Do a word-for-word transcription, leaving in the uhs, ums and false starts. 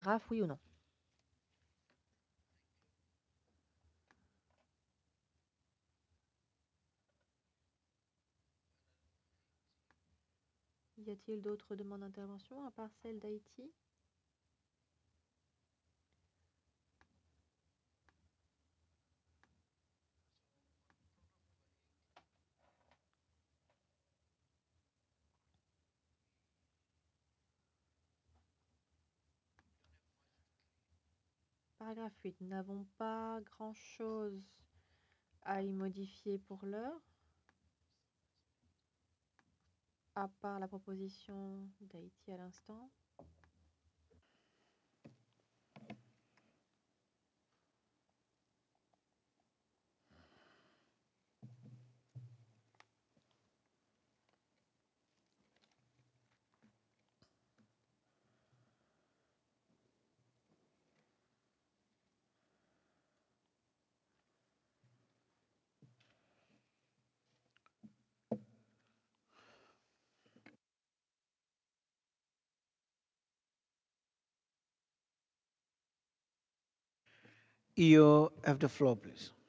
Paragraphe, oui ou non? Y a-t-il d'autres demandes d'intervention à part celle d'Haïti? Paragraphe huit. Nous n'avons pas grand-chose à y modifier pour l'heure, à part la proposition d'Haïti à l'instant. You have the floor, please.